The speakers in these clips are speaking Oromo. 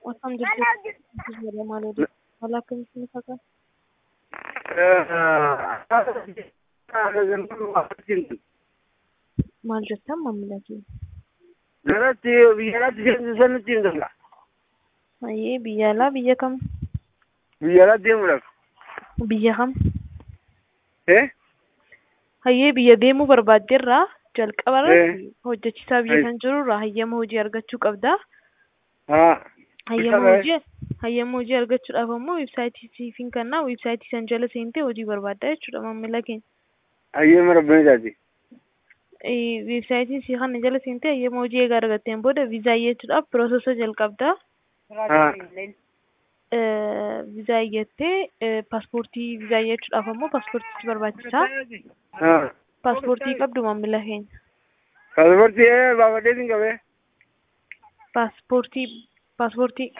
Akkam jirtu maaloo haala akkamitti ni fakkaata? Maal jettan maamila keenya? Ayyee biyya alaa biyya kam? Biyya kam? Ayyee biyya deemuu barbaaddeerraa jalqabarratti hojjechiisaa biyya kan jirurraa hayyama hojii argachuu qabda. Hayyama hojii argachuudhaaf ammoo weebsaayitii siifin kennaa weebsaayitii san jala seentee hojii barbaaddaa jechuudha maamila keenya. Hayyama rabbiin Weebsaayitiin sii kana jala seentee hayyama hojii egaa argatteen booda viizaa iyyachuudhaaf piroosesa jalqabdaa. Viizaa iyyattee paaspoortii viizaa iyyachuudhaaf ammoo paaspoortiitu barbaachisaa. Paaspoortii qabdu maamila keenya. Paaspoortii baafadheetiin qabee. Paaspoortii.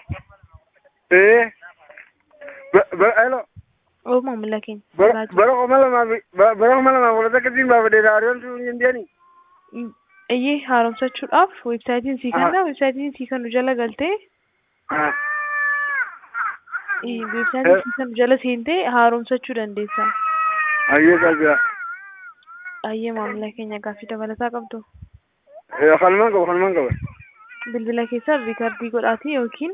Hello. Oo maamila keenya. Bara kuma lama waloota akkasiin baafadhee raadiyoon sun hin deeni. Iyyee haaromsachuudhaaf weebsaayitiin sii kanna weebsaayitiin sii kanu jala galtee. Weebsaayitiin sii kanu jala seentee haaromsachuu dandeessa. Ayyee qabda. Ayyee maamila keenya gaaffii dabalataa qabdu. Kanumaan qaba. Bilbila keessa riikardii godhaatii yookiin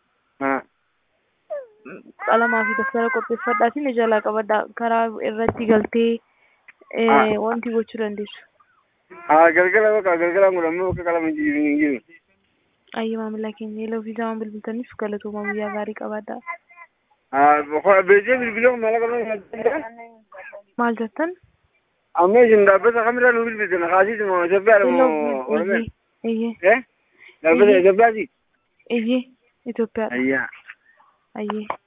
qalamaa fi daftara qopheeffadhaatiin jalaa qabadhaa karaa irratti galtee wanti gochuu dandeessu. Galgalaan godhamee bakka qalama hin jiru. Ayyee maamila keenya yeeloo fi zaman bilbiltaniif galatooma guyyaa gaarii qabaadhaa. Beekee bilbiloo mala qabna. Maal jettan? Amma isin dhaabbata kamirraa nu bilbiltan kaasiisuma Itoophiyaadha moo Oromiyaa? Iyyee. Dhaabbata Itoophiyaati? Iyyee Itoophiyaadha. Ayyaa. Ayyee.